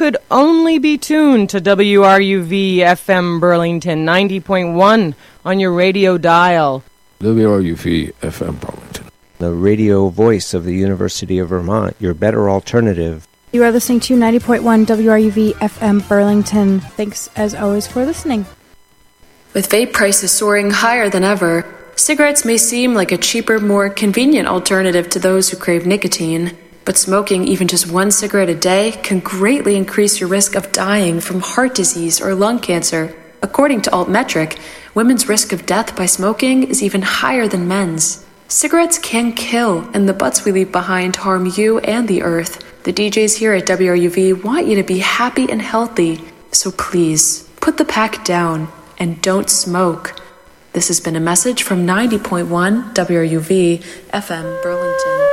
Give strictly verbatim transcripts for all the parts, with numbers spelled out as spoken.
could only be tuned to W R U V F M Burlington ninety point one on your radio dial. W R U V F M Burlington, the radio voice of the University of Vermont, your better alternative. You are listening to ninety point one W R U V F M Burlington. Thanks, as always, for listening. With vape prices soaring higher than ever, cigarettes may seem like a cheaper, more convenient alternative to those who crave nicotine. But smoking even just one cigarette a day can greatly increase your risk of dying from heart disease or lung cancer. According to Altmetric, women's risk of death by smoking is even higher than men's. Cigarettes can kill, and the butts we leave behind harm you and the earth. The D Js here at W R U V want you to be happy and healthy. So please, put the pack down and don't smoke. This has been a message from ninety point one W R U V F M Burlington.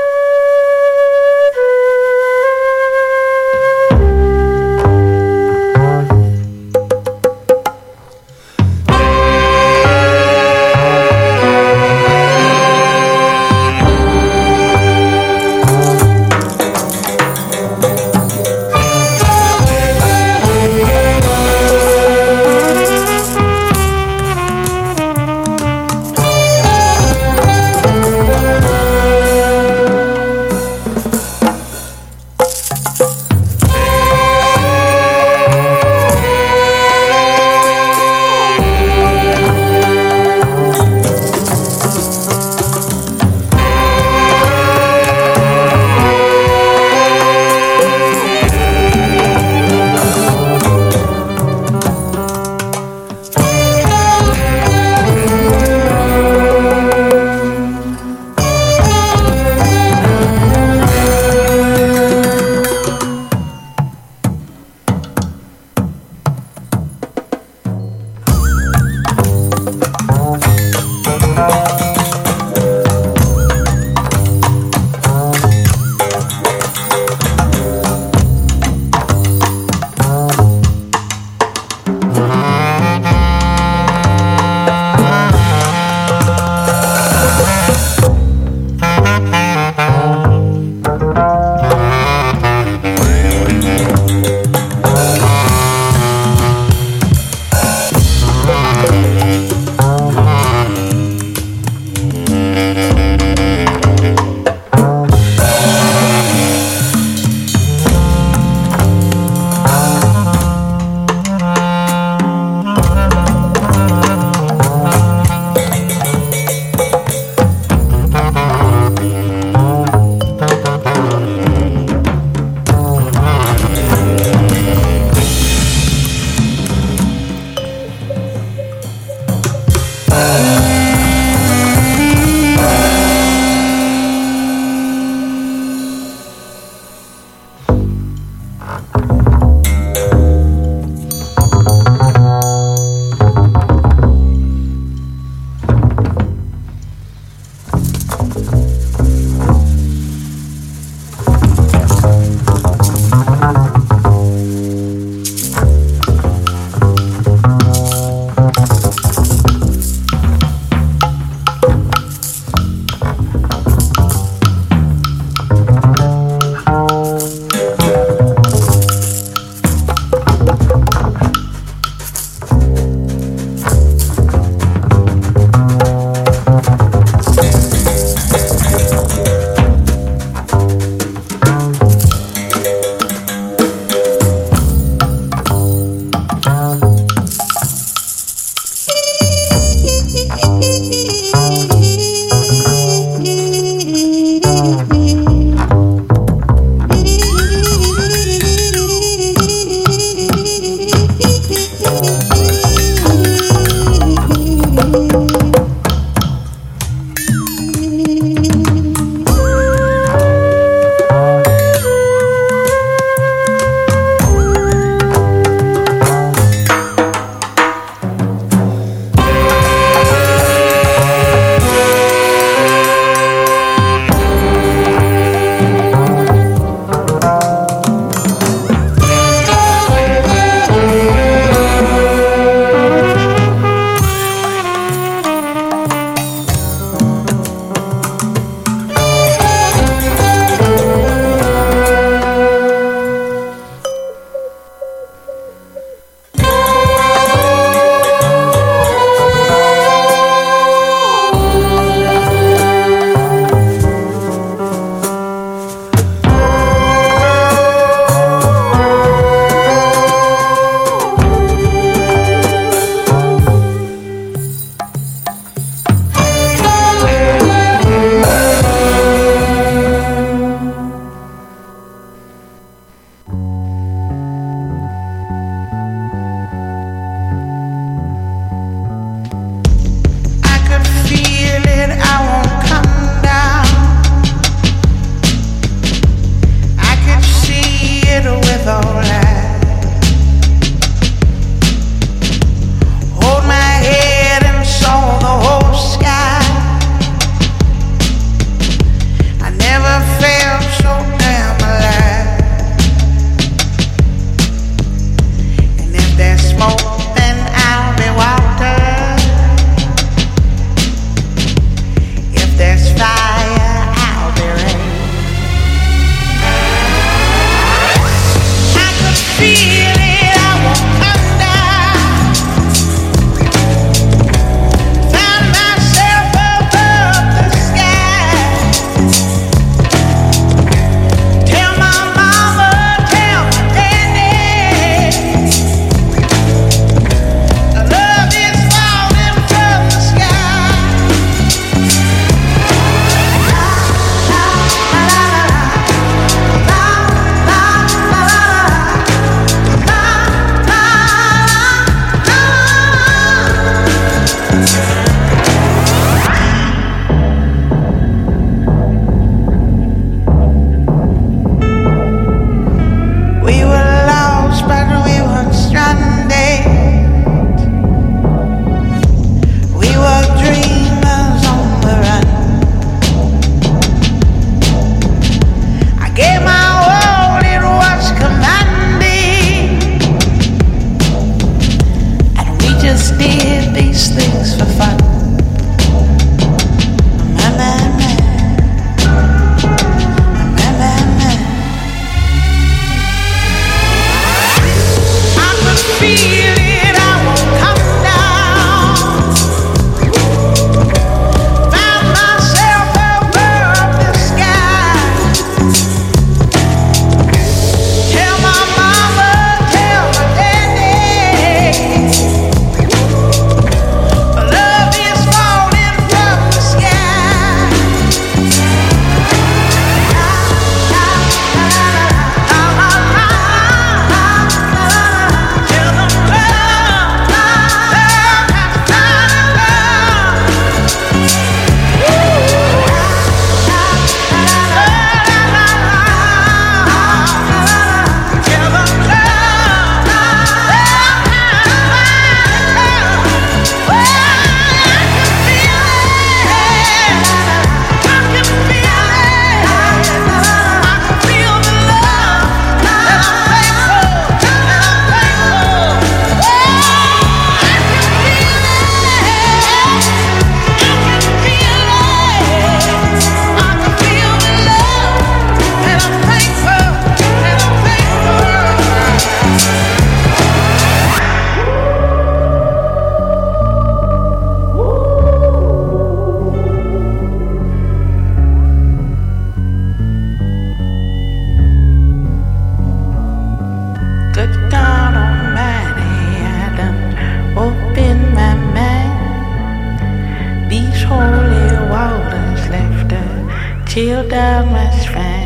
shield of my strength.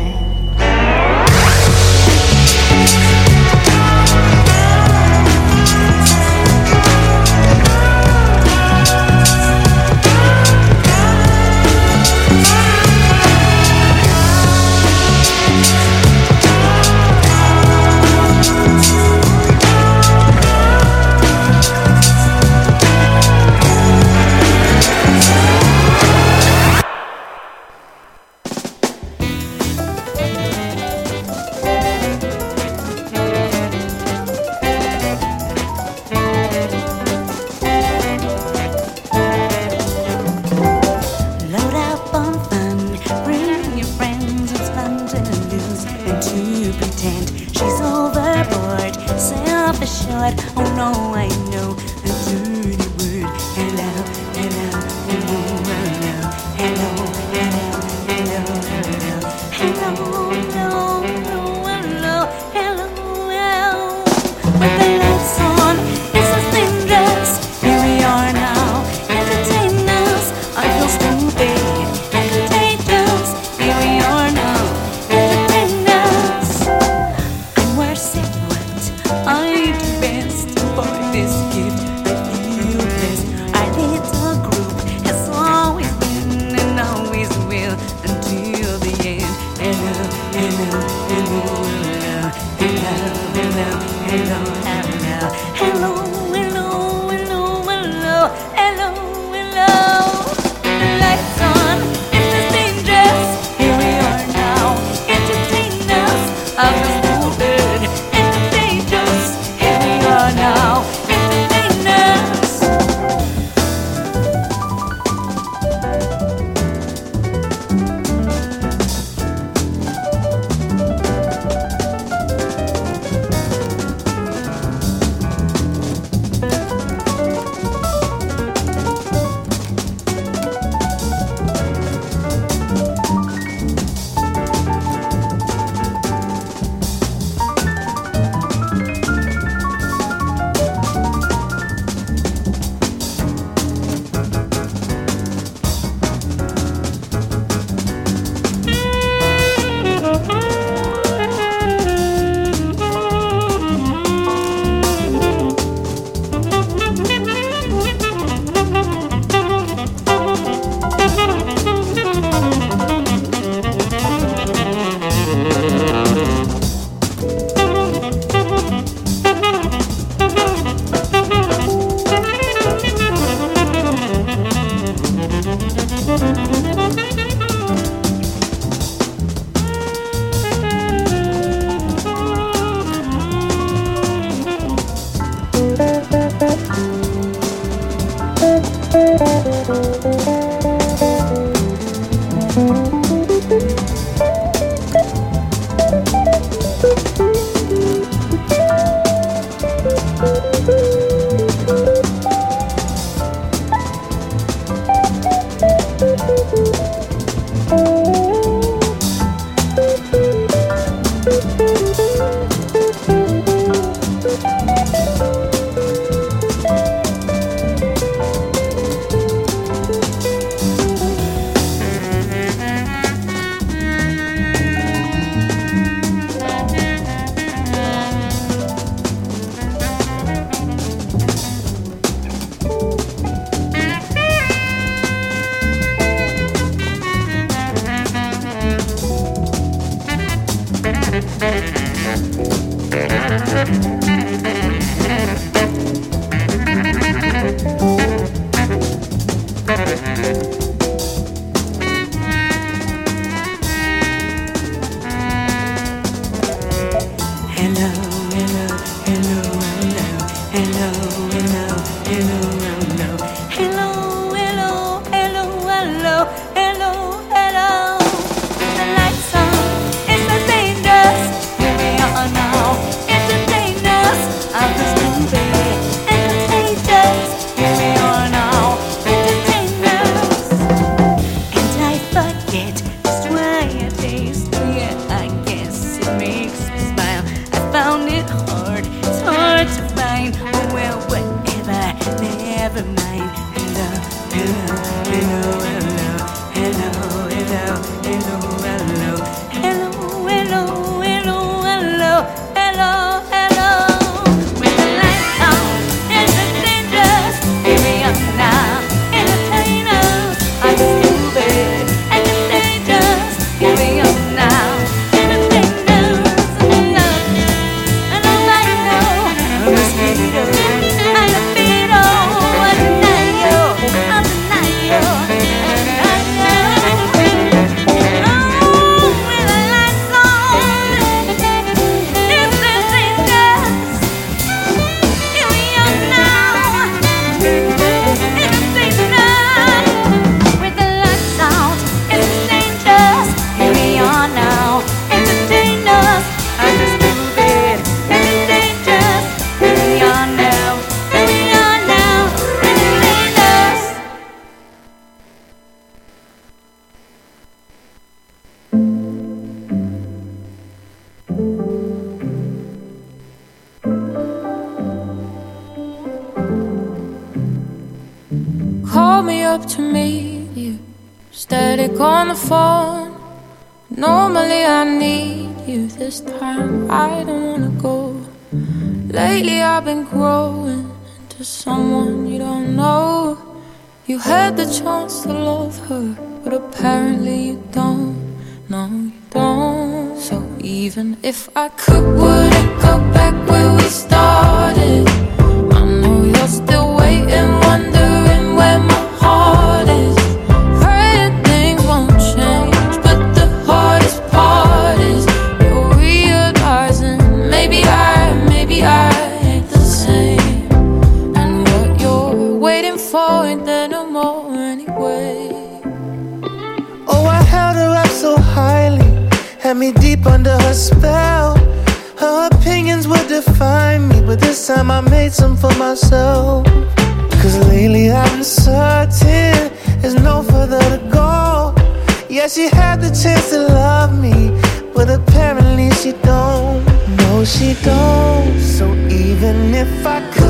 called me up to meet you. Static on the phone. Normally I need you. This time I don't wanna go. Lately I've been growing into someone you don't know. You had the chance to love her, but apparently you don't. No, you don't. So even if I could, would it go back where we started? I know you're still waiting, wondering where my heart is. Praying things won't change, but the hardest part is you're realizing maybe I, maybe I ain't the same. And what you're waiting for ain't there no more anyway. Oh, I held her up so highly, had me deep under her spell. Her opinions would define me, but this time I made some for myself. Cause lately I've been certain there's no further to go. Yeah, she had the chance to love me, but apparently she don't. No, she don't. So even if I could,